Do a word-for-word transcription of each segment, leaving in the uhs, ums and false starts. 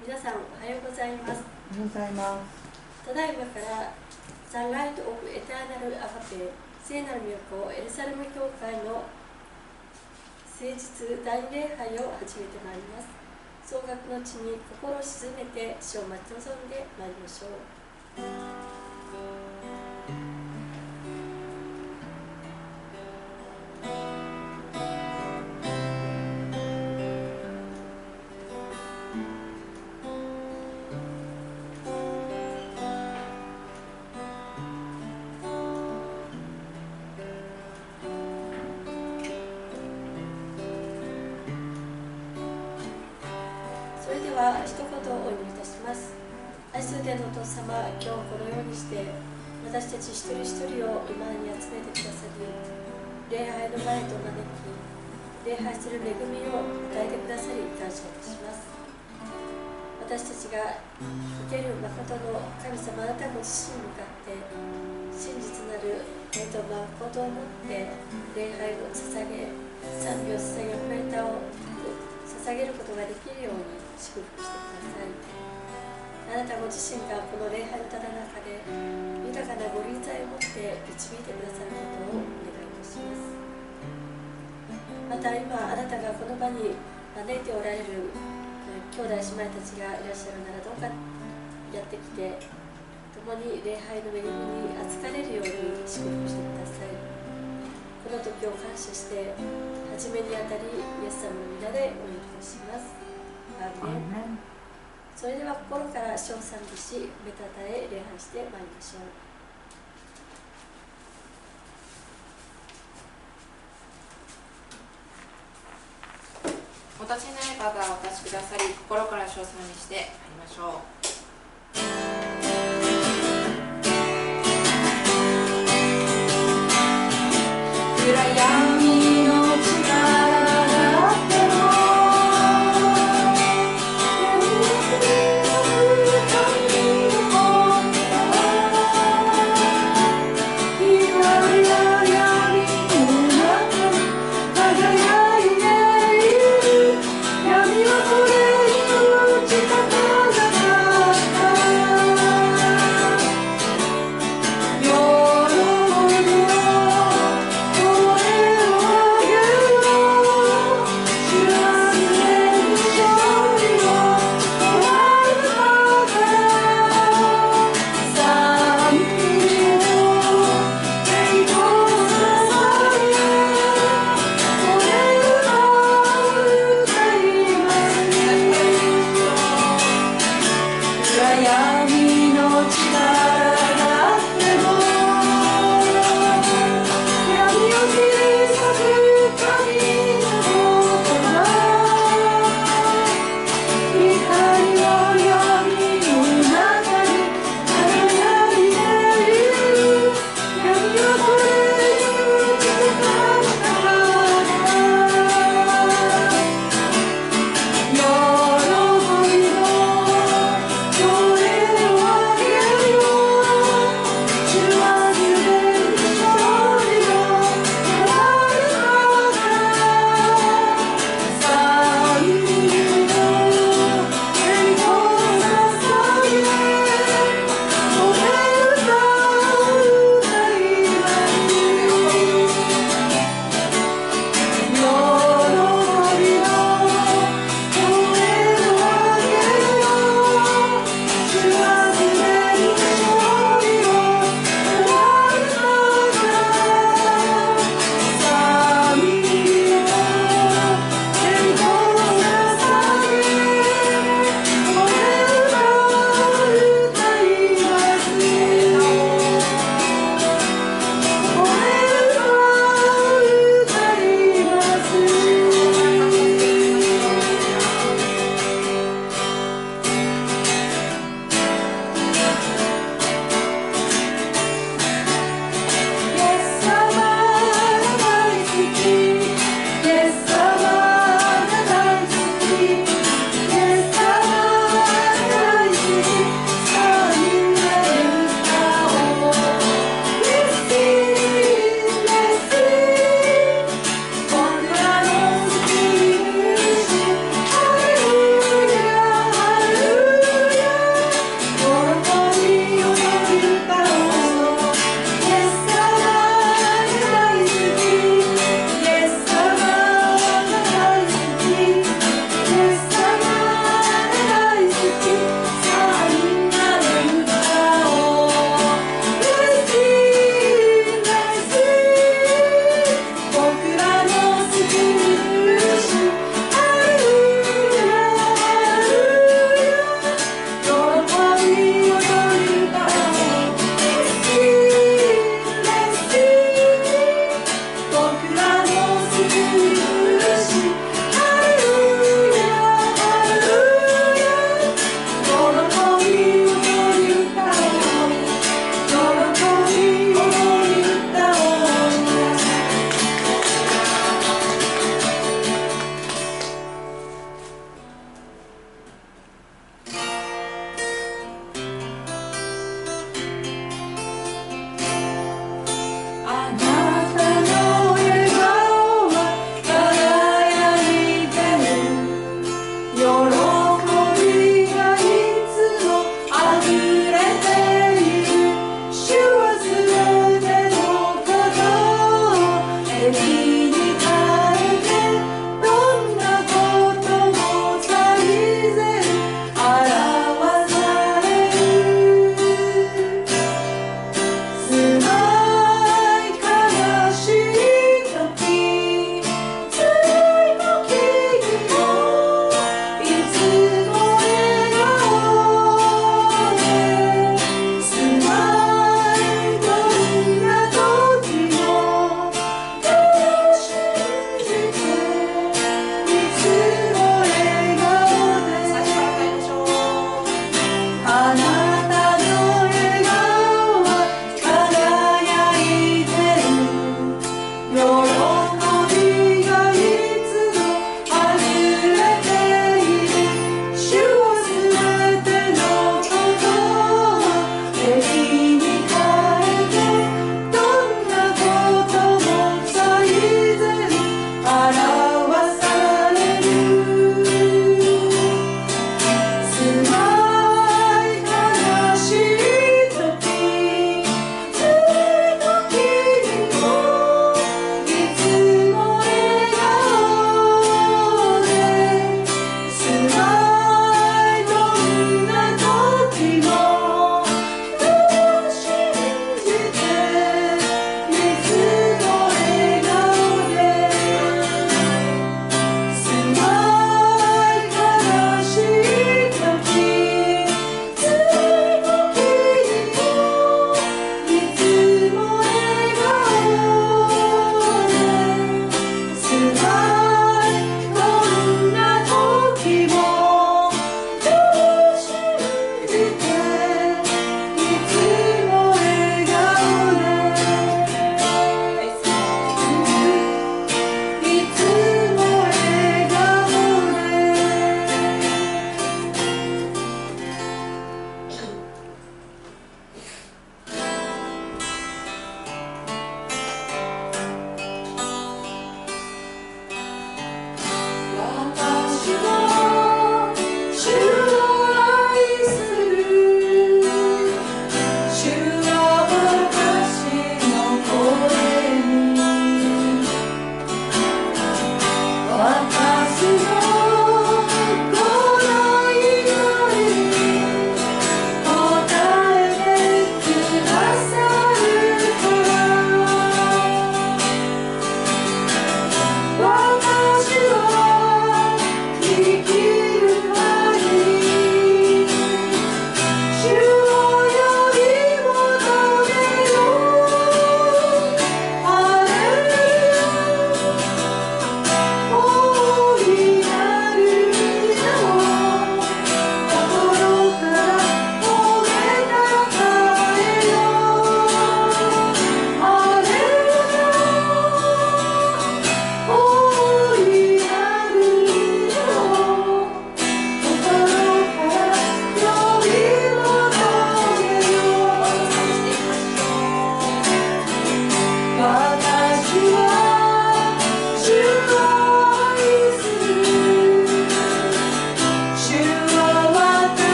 皆さんおはようございます。 おはようございます。 ただいまからザ・ライト・オブ・エターナル・アガペ聖なる都エルサレム教会の聖日大礼拝を始めてまいります。総額の地に心を静めて主を待ち望んでまいりましょう。それでは一言お祈りいたします。愛する天のお父様、今日このようにして私たち一人一人を今に集めてくださり、礼拝の前と招き、礼拝する恵みを与えてくださり感謝いたします。私たちが受ける誠の神様、あなたご自身に向かって真実なる愛と誠を持って礼拝を捧げ、賛美を捧げ、褒め歌を捧げることができるように祝福してください。あなたご自身がこの礼拝のただ中で豊かなご臨在を持って導いてくださることをお願いいたします。また今あなたがこの場に招いておられる兄弟姉妹たちがいらっしゃるなら、どうかやってきて共に礼拝の恵みに預かれるように祝福してください。この時を感謝して初めにあたりイエス様の皆でお祈りいたします。アーメン。それでは心から称賛美し、めたたえ礼拝してまいりましょう。 お立ちになる方はお立ちくださり、心から称賛にしてまいりましょう。暗闇の力「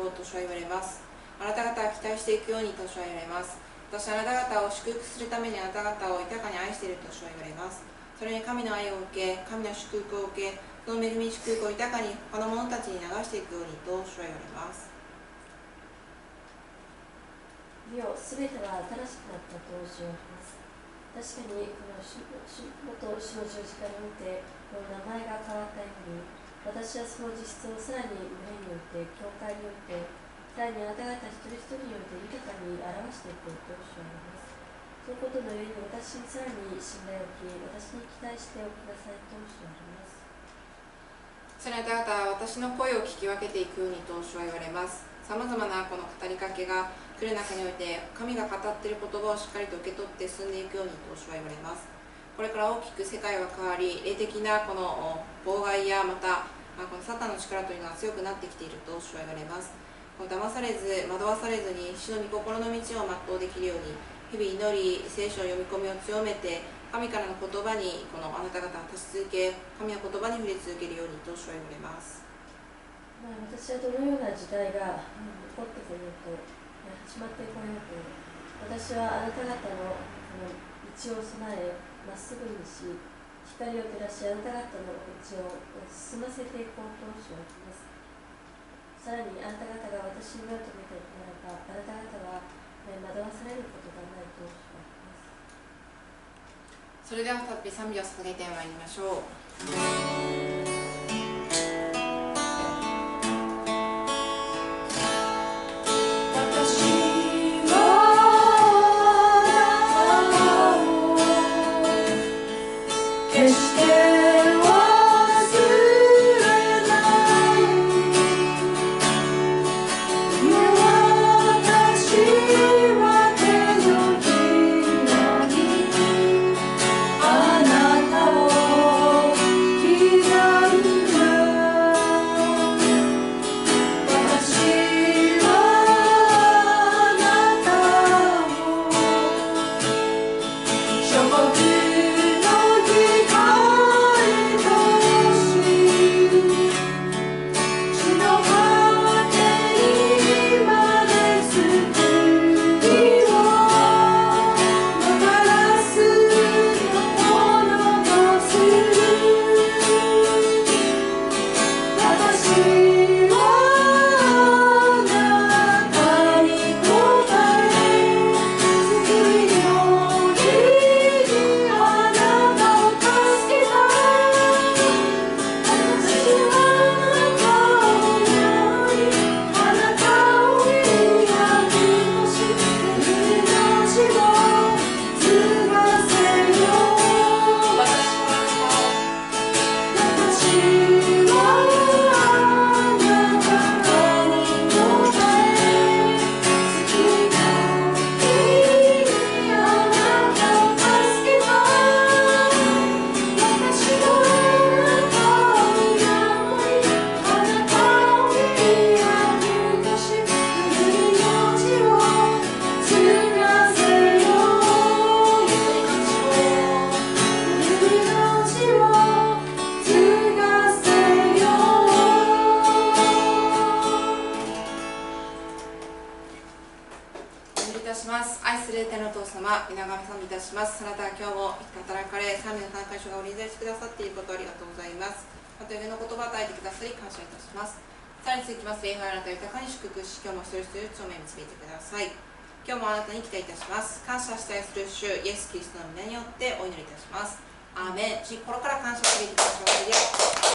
うと主は言われます。あなた方は期待していくようにと主は言われます。私はあなた方を祝福するためにあなた方を豊かに愛していると主は言われます。それに神の愛を受け、神の祝福を受け、その恵み祝福を豊かに他の者たちに流していくようにと主は言われます。 見よ、すべては新しくなったと主は言われます。確かにこの主元主の十字架においてこの名前が変わったように、私はその実質をさらに群れにおいて、教会において、さらにあなた方一人一人において豊かに表していくと主は言われます。そのことの上に私にさらに信頼を置き、私に期待しておきなさいと主は言われます。 それあなた方は私の声を聞き分けていくようにと主は言われます。さまざまなこの語りかけが来る中において、神が語っている言葉をしっかりと受け取って進んでいくようにと主は言われます。これから大きく世界は変わり、霊的なこの妨害やまたこのサタンの力というのは強くなってきていると主は言われます。この騙されず惑わされずに主の御心の道を全うできるように、日々祈り、聖書の読み込みを強めて、神からの言葉にこのあなた方は立ち続け、神の言葉に触れ続けるようにと主は言われます。 まあ、私はどのような時代が起こってこようと、始まってこようと、私はあなた方のこの道を備え、まっすぐにし、光を照らし、あなた方の道を進ませていこうと主は言います。さらにあなた方が私に目を留めていくならば、あなた方は惑わされることがないと主は言います。 それでは再び賛美を捧げてまいりましょう。今日もあなたに期待いたします。感謝したいする主イエス・キリストの皆によってお祈りいたします。アーメン。心から感謝していきましょう。